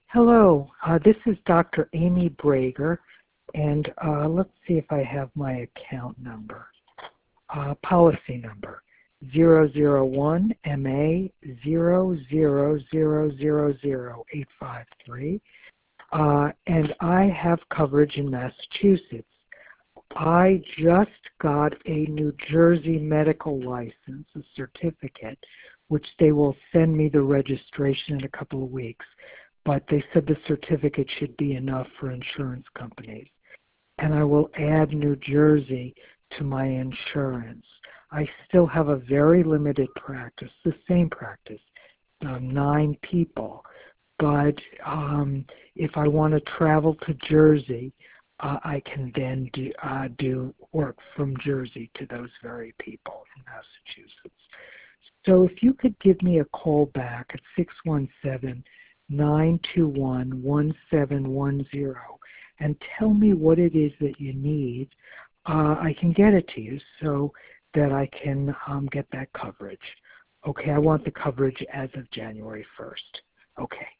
Hello, this is Dr. Amy Brager, and let's see if I have my account number. Policy number 001MA000000853, and I have coverage in Massachusetts. I just got a New Jersey medical license, a certificate, which they will send me the registration in a couple of weeks. But they said the certificate should be enough for insurance companies. And I will add New Jersey to my insurance. I still have a very limited practice, the same practice, 9 people. But if I want to travel to Jersey, I can then do work from Jersey to those very people in Massachusetts. So if you could give me a call back at 617-921-1710 and tell me what it is that you need, I can get it to you so that I can get that coverage. Okay, I want the coverage as of January 1st. Okay.